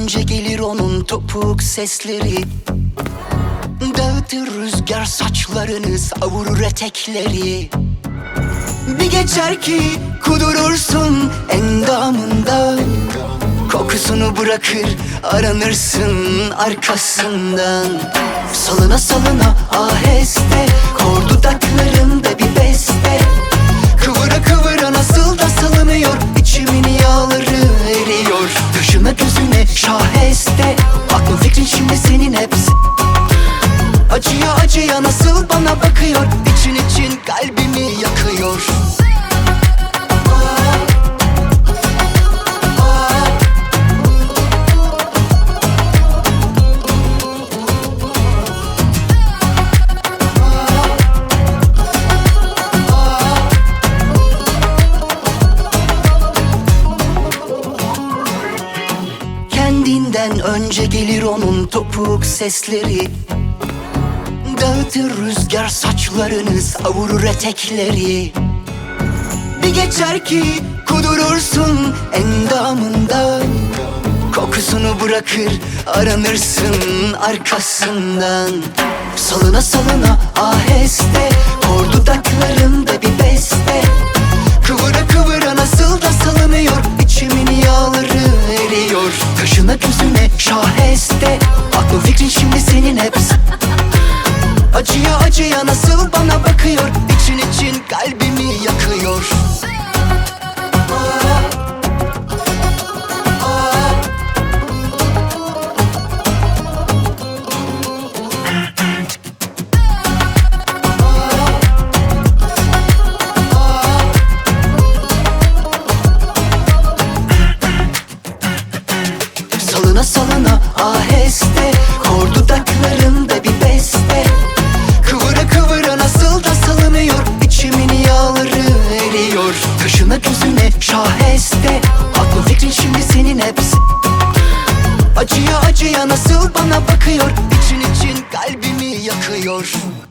önce gelir onun topuk sesleri. Dağıtır rüzgar saçlarını, savurur etekleri. Bir geçer ki kudurursun endamında, kokusunu bırakır aranırsın arkasından. Salına salına aheste, kor dudaklarında bir beste. Kıvıra kıvıra nasıl da salınıyor, içimin yağları eriyor. Kaşına gözüne şaheste, aklın fikrin şimdi senin hepsi. Acıya acıya nasıl bana bakıyor, için için kalbimi yakıyor. Kendinden önce gelir onun topuk sesleri. Dağıtır rüzgar saçlarını, savurur etekleri. Bir geçer ki kudurursun endamında, kokusunu bırakır aranırsın arkasından. Salına salına aheste, kor dudaklarında bir beste. Kıvıra kıvıra nasıl da salınıyor, içimin yağları eriyor. Kaşına gözüne şaheste, aklın fikrin şimdi senin hepsi. Acıya acıya nasıl bana bakıyor, için için kalbimi yakıyor. Salına salına aheste, kor dudaklarında bir beste. Kıvıra kıvıra nasıl da salınıyor, içimin yağları eriyor. Kaşına gözüne şaheste, aklın fikrin şimdi senin hepsi. Acıya acıya nasıl bana bakıyor, için için kalbimi yakıyor.